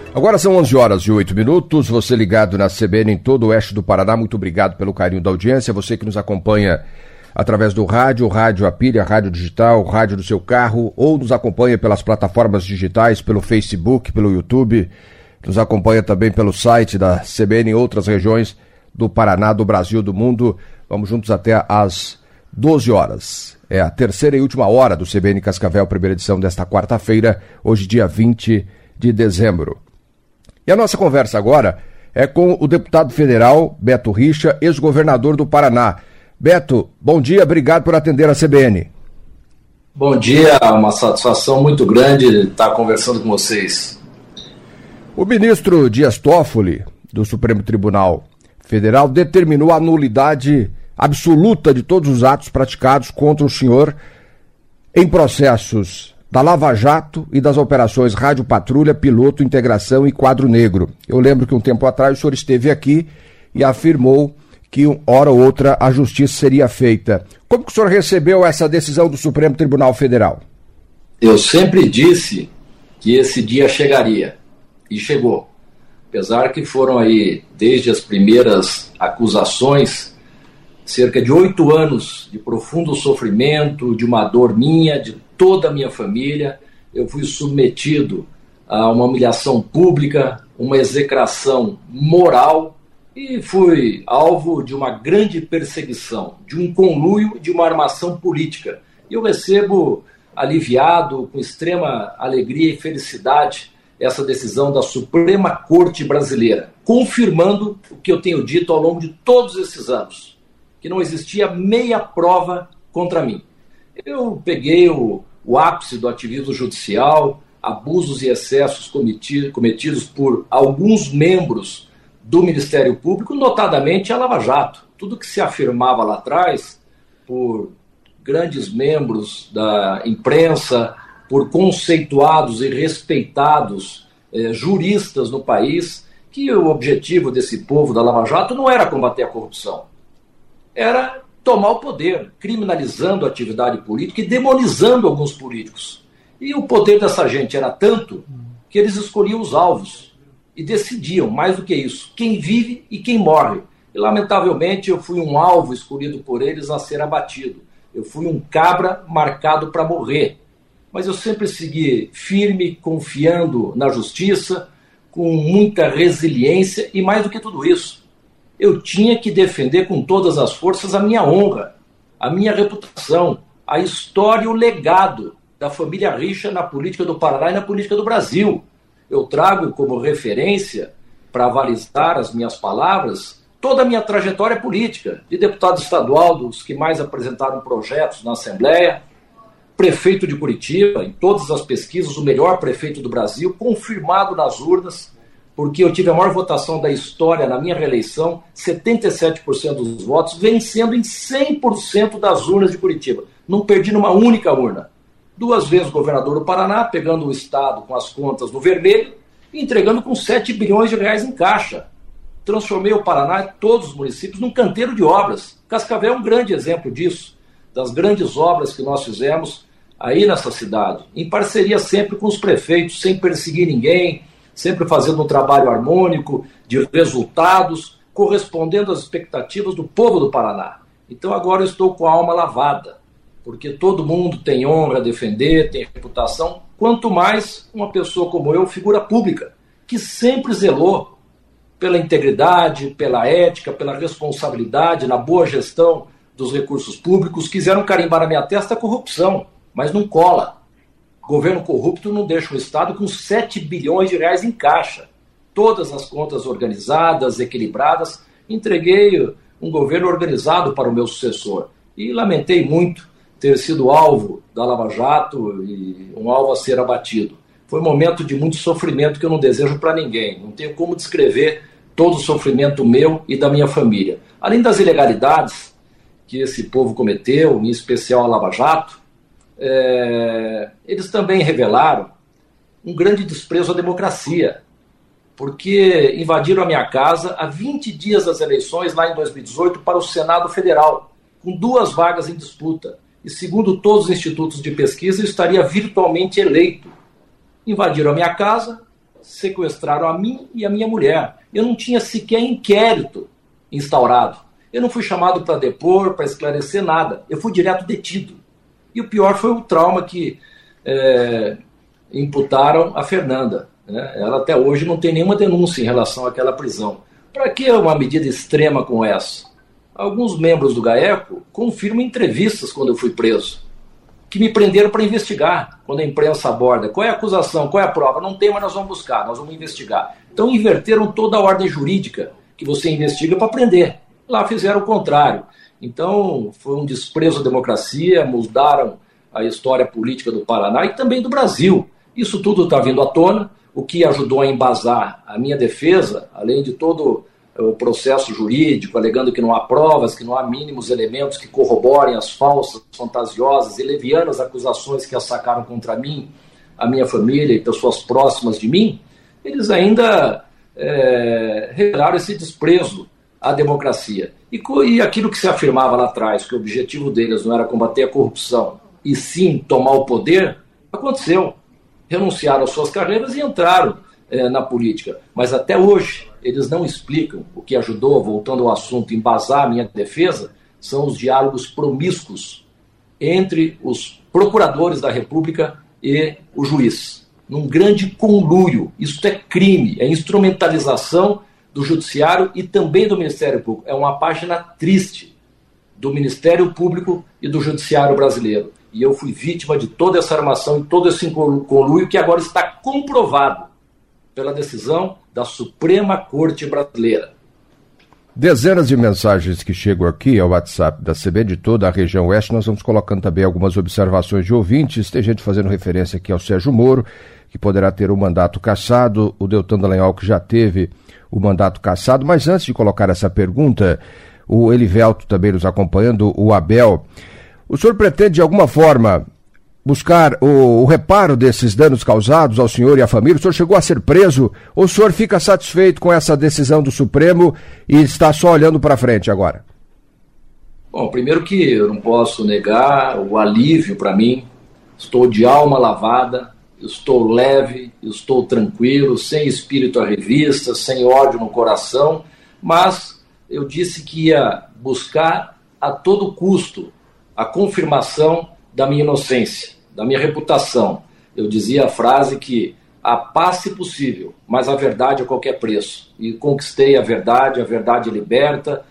Agora são 11h08, você ligado na CBN em todo o oeste do Paraná, muito obrigado pelo carinho da audiência, você que nos acompanha através do rádio, rádio a pilha, rádio digital, rádio do seu carro, ou nos acompanha pelas plataformas digitais, pelo Facebook, pelo YouTube, nos acompanha também pelo site da CBN em outras regiões do Paraná, do Brasil, do mundo. Vamos juntos até às 12 horas. É a terceira e última hora do CBN Cascavel, primeira edição desta quarta-feira, hoje dia 20 de dezembro. E a nossa conversa agora é com o deputado federal Beto Richa, ex-governador do Paraná. Beto, bom dia, obrigado por atender a CBN. Bom dia, uma satisfação muito grande estar conversando com vocês. O ministro Dias Toffoli, do Supremo Tribunal Federal, determinou a nulidade absoluta de todos os atos praticados contra o senhor em processos da Lava Jato e das operações Rádio Patrulha, Piloto, Integração e Quadro Negro. Eu lembro que um tempo atrás o senhor esteve aqui e afirmou que hora ou outra a justiça seria feita. Como que o senhor recebeu essa decisão do Supremo Tribunal Federal? Eu sempre disse que esse dia chegaria, e chegou. Apesar que foram aí, desde as primeiras acusações, cerca de 8 anos de profundo sofrimento, de uma dor minha, de toda a minha família. Eu fui submetido a uma humilhação pública, uma execração moral e fui alvo de uma grande perseguição, de um conluio, de uma armação política. E eu recebo aliviado, com extrema alegria e felicidade, essa decisão da Suprema Corte Brasileira, confirmando o que eu tenho dito ao longo de todos esses anos, que não existia meia prova contra mim. Eu peguei o ápice do ativismo judicial, abusos e excessos cometidos por alguns membros do Ministério Público, notadamente a Lava Jato. Tudo que se afirmava lá atrás por grandes membros da imprensa, por conceituados e respeitados juristas no país, que o objetivo desse povo da Lava Jato não era combater a corrupção, era tomar o poder, criminalizando a atividade política e demonizando alguns políticos. E o poder dessa gente era tanto que eles escolhiam os alvos e decidiam, mais do que isso, quem vive e quem morre. E, lamentavelmente, eu fui um alvo escolhido por eles a ser abatido. Eu fui um cabra marcado para morrer. Mas eu sempre segui firme, confiando na justiça, com muita resiliência e, mais do que tudo isso, eu tinha que defender com todas as forças a minha honra, a minha reputação, a história e o legado da família Richa na política do Paraná e na política do Brasil. Eu trago como referência, para avalizar as minhas palavras, toda a minha trajetória política, de deputado estadual, dos que mais apresentaram projetos na Assembleia, prefeito de Curitiba, em todas as pesquisas, o melhor prefeito do Brasil, confirmado nas urnas, porque eu tive a maior votação da história na minha reeleição, 77% dos votos, vencendo em 100% das urnas de Curitiba. Não perdi numa única urna. 2 vezes governador do Paraná, pegando o Estado com as contas no vermelho e entregando com 7 bilhões de reais em caixa. Transformei o Paraná e todos os municípios num canteiro de obras. Cascavel é um grande exemplo disso, das grandes obras que nós fizemos aí nessa cidade, em parceria sempre com os prefeitos, sem perseguir ninguém, sempre fazendo um trabalho harmônico, de resultados, correspondendo às expectativas do povo do Paraná. Então agora eu estou com a alma lavada, porque todo mundo tem honra a defender, tem reputação, quanto mais uma pessoa como eu, figura pública, que sempre zelou pela integridade, pela ética, pela responsabilidade, na boa gestão dos recursos públicos. Quiseram carimbar na minha testa a corrupção, mas não cola. Governo corrupto não deixa o Estado com 7 bilhões de reais em caixa. Todas as contas organizadas, equilibradas. Entreguei um governo organizado para o meu sucessor. E lamentei muito ter sido alvo da Lava Jato e um alvo a ser abatido. Foi um momento de muito sofrimento que eu não desejo para ninguém. Não tenho como descrever todo o sofrimento meu e da minha família. Além das ilegalidades que esse povo cometeu, em especial a Lava Jato, eles também revelaram um grande desprezo à democracia, porque invadiram a minha casa há 20 dias das eleições, lá em 2018, para o Senado Federal, com 2 vagas em disputa. E segundo todos os institutos de pesquisa, eu estaria virtualmente eleito. Invadiram a minha casa, sequestraram a mim e a minha mulher. Eu não tinha sequer inquérito instaurado. Eu não fui chamado para depor, para esclarecer nada. Eu fui direto detido. E o pior foi o trauma que imputaram a Fernanda. Né? Ela até hoje não tem nenhuma denúncia em relação àquela prisão. Para que uma medida extrema como essa? Alguns membros do GAECO confirmam em entrevistas quando eu fui preso, que me prenderam para investigar, quando a imprensa aborda. Qual é a acusação? Qual é a prova? Não tem, mas nós vamos buscar, nós vamos investigar. Então inverteram toda a ordem jurídica que você investiga para prender. Lá fizeram o contrário. Então foi um desprezo à democracia, mudaram a história política do Paraná e também do Brasil. Isso tudo está vindo à tona, o que ajudou a embasar a minha defesa, além de todo o processo jurídico, alegando que não há provas, que não há mínimos elementos que corroborem as falsas, fantasiosas e levianas acusações que assacaram contra mim, a minha família e pessoas próximas de mim, eles ainda revelaram esse desprezo à democracia. E aquilo que se afirmava lá atrás, que o objetivo deles não era combater a corrupção, e sim tomar o poder, aconteceu. Renunciaram às suas carreiras e entraram na política. Mas até hoje, eles não explicam. O que ajudou, voltando ao assunto, embasar a minha defesa, são os diálogos promíscuos entre os procuradores da República e o juiz. Num grande conluio. Isso é crime, é instrumentalização do Judiciário e também do Ministério Público. É uma página triste do Ministério Público e do Judiciário brasileiro. E eu fui vítima de toda essa armação e todo esse conluio que agora está comprovado pela decisão da Suprema Corte Brasileira. Dezenas de mensagens que chegam aqui ao WhatsApp da CBN de toda a região oeste. Nós vamos colocando também algumas observações de ouvintes. Tem gente fazendo referência aqui ao Sérgio Moro, que poderá ter o mandato cassado, o Deltan Dallagnol, que já teve o mandato cassado. Mas antes de colocar essa pergunta, o Elivelto também nos acompanhando, o Abel, o senhor pretende de alguma forma buscar o reparo desses danos causados ao senhor e à família? O senhor chegou a ser preso ou o senhor fica satisfeito com essa decisão do Supremo e está só olhando para frente agora? Bom, primeiro que eu não posso negar o alívio para mim. Estou de alma lavada, estou leve, estou tranquilo, sem espírito à revista, sem ódio no coração, mas eu disse que ia buscar a todo custo a confirmação da minha inocência, da minha reputação. Eu dizia a frase que a paz se possível, mas a verdade a qualquer preço. E conquistei a verdade liberta,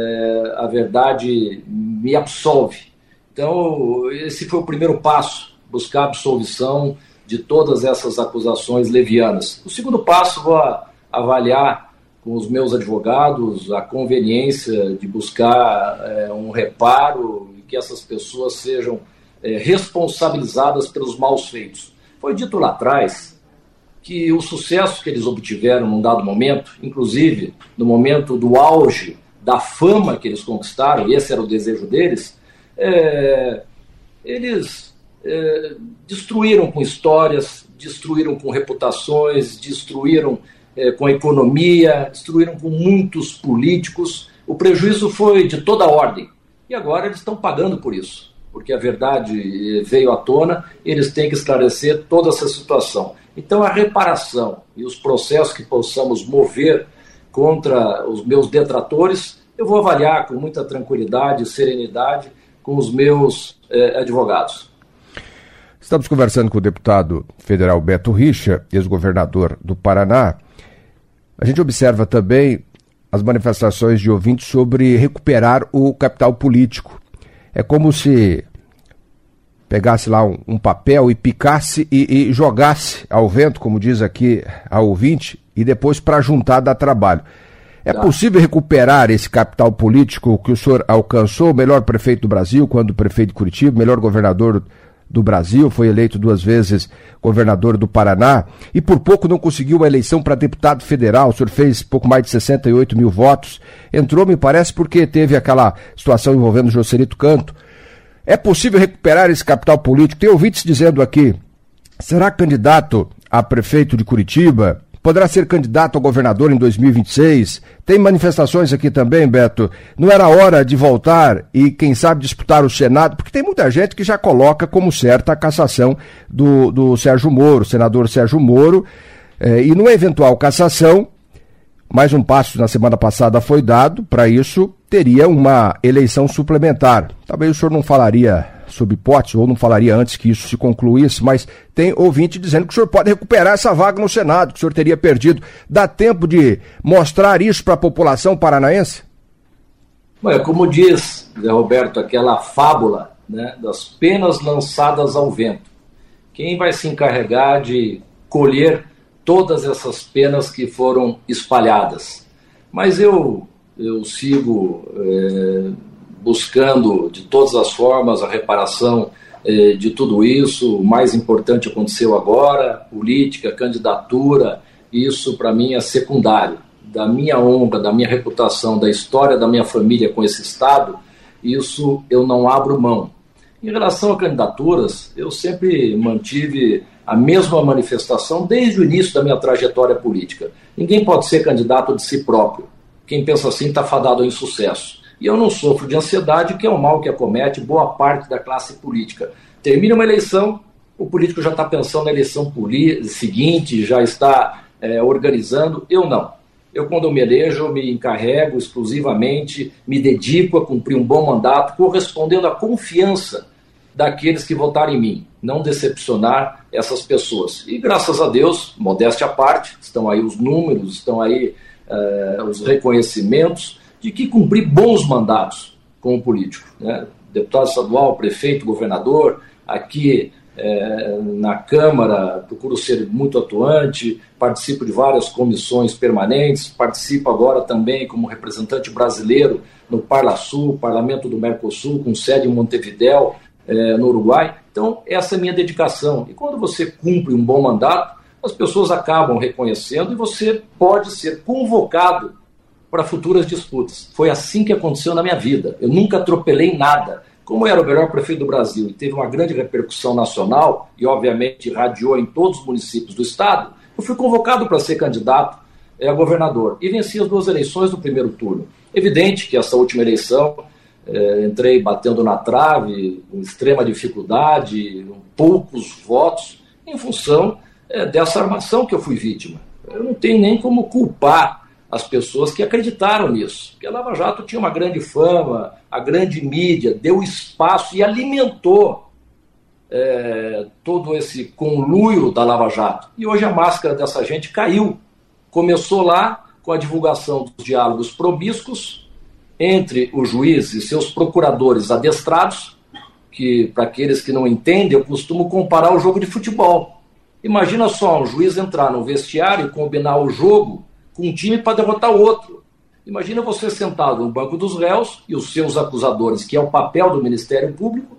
a verdade me absolve. Então, esse foi o primeiro passo, buscar a absolvição de todas essas acusações levianas. O segundo passo, vou avaliar com os meus advogados a conveniência de buscar um reparo, que essas pessoas sejam responsabilizadas pelos maus feitos. Foi dito lá atrás que o sucesso que eles obtiveram num dado momento, inclusive no momento do auge da fama que eles conquistaram, e esse era o desejo deles, eles destruíram com histórias, destruíram com reputações, destruíram com a economia, destruíram com muitos políticos. O prejuízo foi de toda a ordem. E agora eles estão pagando por isso, porque a verdade veio à tona, eles têm que esclarecer toda essa situação. Então a reparação e os processos que possamos mover contra os meus detratores, eu vou avaliar com muita tranquilidade e serenidade com os meus advogados. Estamos conversando com o deputado federal Beto Richa, ex-governador do Paraná. A gente observa também as manifestações de ouvintes sobre recuperar o capital político. É como se pegasse lá um papel e picasse e jogasse ao vento, como diz aqui a ouvinte, e depois para juntar dá trabalho. É possível recuperar esse capital político que o senhor alcançou, o melhor prefeito do Brasil, quando prefeito de Curitiba, melhor governador do Brasil, foi eleito 2 vezes governador do Paraná e por pouco não conseguiu a eleição para deputado federal. O senhor fez pouco mais de 68 mil votos, entrou, me parece, porque teve aquela situação envolvendo o Joselito Canto. É possível recuperar esse capital político? Tem ouvintes dizendo aqui, será candidato a prefeito de Curitiba? Poderá ser candidato a governador em 2026? Tem manifestações aqui também, Beto. Não era hora de voltar e, quem sabe, disputar o Senado? Porque tem muita gente que já coloca como certa a cassação do Sérgio Moro, senador Sérgio Moro. E numa eventual cassação, mais um passo na semana passada foi dado, para isso teria uma eleição suplementar. Talvez o senhor não falaria sob hipótese, ou não falaria antes que isso se concluísse, mas tem ouvinte dizendo que o senhor pode recuperar essa vaga no Senado, que o senhor teria perdido. Dá tempo de mostrar isso para a população paranaense? Bom, como diz, Zé Roberto, aquela fábula, né, das penas lançadas ao vento. Quem vai se encarregar de colher todas essas penas que foram espalhadas? Mas eu sigo buscando de todas as formas a reparação de tudo isso. O mais importante aconteceu agora, política, candidatura, isso para mim é secundário. Da minha honra, da minha reputação, da história da minha família com esse Estado, isso eu não abro mão. Em relação a candidaturas, eu sempre mantive a mesma manifestação desde o início da minha trajetória política. Ninguém pode ser candidato de si próprio. Quem pensa assim está fadado ao insucesso. E eu não sofro de ansiedade, que é um mal que acomete boa parte da classe política. Termina uma eleição, o político já está pensando na eleição seguinte, já está organizando. Eu não. Eu, quando eu me elejo, eu me encarrego exclusivamente, me dedico a cumprir um bom mandato, correspondendo à confiança daqueles que votaram em mim, não decepcionar essas pessoas. E graças a Deus, modéstia à parte, estão aí os números, estão aí os reconhecimentos de que cumpri bons mandatos como político, né? Deputado estadual, prefeito, governador, aqui na Câmara procuro ser muito atuante, participo de várias comissões permanentes, participo agora também como representante brasileiro no Parlasul, Parlamento do Mercosul, com sede em Montevidéu, no Uruguai. Então, essa é a minha dedicação. E quando você cumpre um bom mandato, as pessoas acabam reconhecendo e você pode ser convocado para futuras disputas. Foi assim que aconteceu na minha vida. Eu nunca atropelei nada. Como eu era o melhor prefeito do Brasil e teve uma grande repercussão nacional e, obviamente, irradiou em todos os municípios do Estado, eu fui convocado para ser candidato a governador e venci as 2 eleições do primeiro turno. Evidente que essa última eleição entrei batendo na trave, com extrema dificuldade, poucos votos, em função dessa armação que eu fui vítima. Eu não tenho nem como culpar as pessoas que acreditaram nisso, porque a Lava Jato tinha uma grande fama, a grande mídia deu espaço e alimentou todo esse conluio da Lava Jato. E hoje a máscara dessa gente caiu. Começou lá com a divulgação dos diálogos promíscuos entre o juiz e seus procuradores adestrados, que, para aqueles que não entendem, eu costumo comparar o jogo de futebol. Imagina só um juiz entrar no vestiário e combinar o jogo com um time para derrotar o outro. Imagina você sentado no banco dos réus e os seus acusadores, que é o papel do Ministério Público,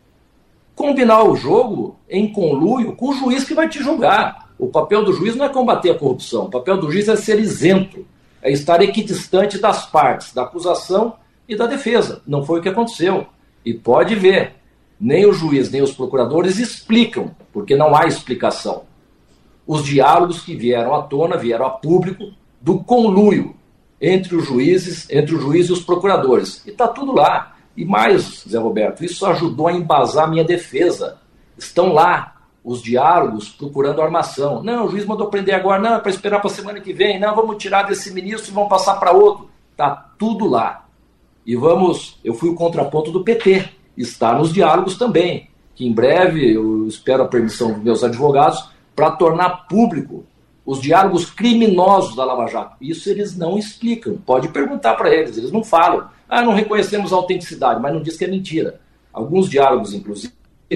combinar o jogo em conluio com o juiz que vai te julgar. O papel do juiz não é combater a corrupção, o papel do juiz é ser isento, é estar equidistante das partes, da acusação e da defesa. Não foi o que aconteceu. E pode ver, nem o juiz nem os procuradores explicam, porque não há explicação. Os diálogos que vieram à tona, vieram a público, do conluio entre os juízes, entre o juiz e os procuradores. E está tudo lá. E mais, Zé Roberto, isso ajudou a embasar a minha defesa. Estão lá os diálogos procurando armação. Não, o juiz mandou prender agora, não, é para esperar para a semana que vem, não, vamos tirar desse ministro e vamos passar para outro. Está tudo lá. E eu fui o contraponto do PT, está nos diálogos também, que em breve eu espero a permissão dos meus advogados para tornar público os diálogos criminosos da Lava Jato. Isso eles não explicam. Pode perguntar para eles não falam. Não reconhecemos a autenticidade, mas não diz que é mentira. Alguns diálogos, inclusive,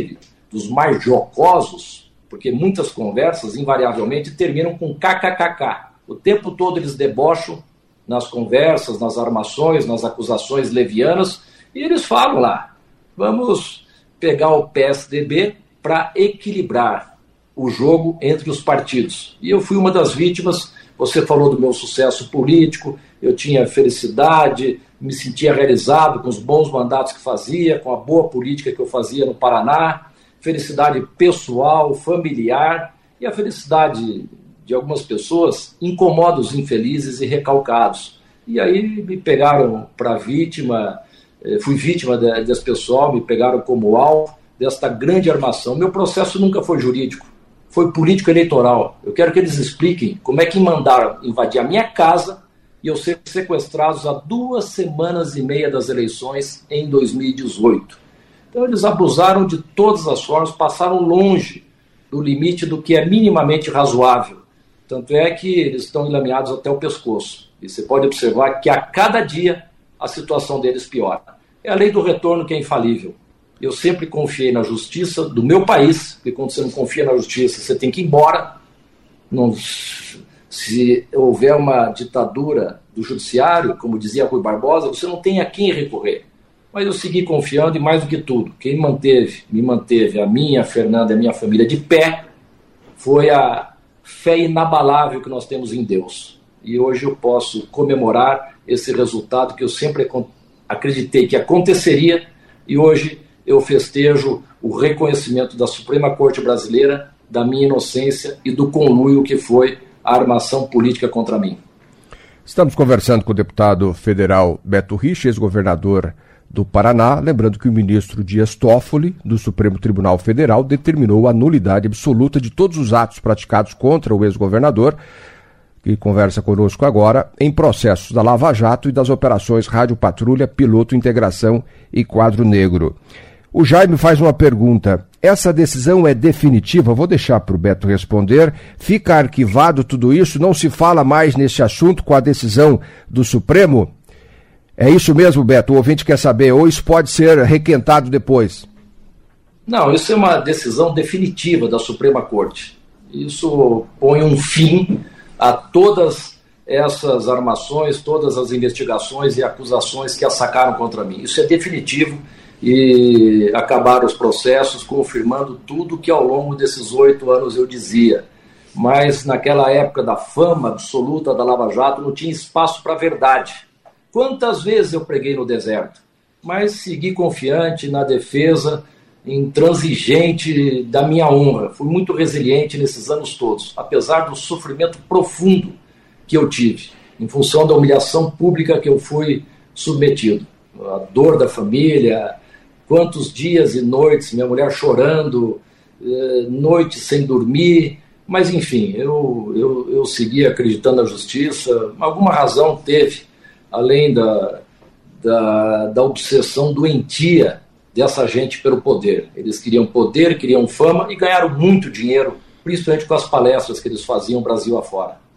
dos mais jocosos, porque muitas conversas, invariavelmente, terminam com kkkk. O tempo todo eles debocham nas conversas, nas armações, nas acusações levianas, e eles falam lá, vamos pegar o PSDB para equilibrar o jogo entre os partidos. E eu fui uma das vítimas. Você falou do meu sucesso político, eu tinha felicidade, me sentia realizado com os bons mandatos que fazia, com a boa política que eu fazia no Paraná, felicidade pessoal, familiar, e a felicidade de algumas pessoas incomoda os infelizes e recalcados. E aí me pegaram para vítima, fui vítima desse pessoal, me pegaram como alvo desta grande armação. Meu processo nunca foi jurídico. foi político-eleitoral. Eu quero que eles expliquem como é que mandaram invadir a minha casa e eu ser sequestrados há 2 semanas e meia das eleições em 2018. Então eles abusaram de todas as formas, passaram longe do limite do que é minimamente razoável. Tanto é que eles estão enlameados até o pescoço. E você pode observar que a cada dia a situação deles piora. É a lei do retorno que é infalível. Eu sempre confiei na justiça do meu país, porque quando você não confia na justiça, você tem que ir embora. Não, se houver uma ditadura do judiciário, como dizia Rui Barbosa, você não tem a quem recorrer. Mas eu segui confiando e, mais do que tudo, quem me manteve, a minha, a Fernanda e a minha família de pé, foi a fé inabalável que nós temos em Deus. E hoje eu posso comemorar esse resultado que eu sempre acreditei que aconteceria, e hoje eu festejo o reconhecimento da Suprema Corte Brasileira da minha inocência e do conluio que foi a armação política contra mim. Estamos conversando com o deputado federal Beto Rich, ex-governador do Paraná, lembrando que o ministro Dias Toffoli, do Supremo Tribunal Federal, determinou a nulidade absoluta de todos os atos praticados contra o ex-governador, que conversa conosco agora, em processos da Lava Jato e das operações Rádio Patrulha, Piloto Integração e Quadro Negro. O Jaime faz uma pergunta: essa decisão é definitiva? Vou deixar para o Beto responder. Fica arquivado tudo isso? Não se fala mais nesse assunto com a decisão do Supremo? É isso mesmo, Beto? O ouvinte quer saber, ou isso pode ser requentado depois? Não, isso é uma decisão definitiva da Suprema Corte. Isso põe um fim a todas essas armações, todas as investigações e acusações que assacaram contra mim. Isso é definitivo e acabaram os processos, confirmando tudo que ao longo desses 8 anos eu dizia. Mas naquela época da fama absoluta da Lava Jato não tinha espaço para a verdade. Quantas vezes eu preguei no deserto? Mas segui confiante na defesa, intransigente da minha honra. Fui muito resiliente nesses anos todos, apesar do sofrimento profundo que eu tive, em função da humilhação pública que eu fui submetido. A dor da família, quantos dias e noites, minha mulher chorando, noites sem dormir, mas enfim, eu segui acreditando na justiça. Alguma razão teve, além da obsessão doentia dessa gente pelo poder. Eles queriam poder, queriam fama e ganharam muito dinheiro, principalmente com as palestras que eles faziam Brasil afora.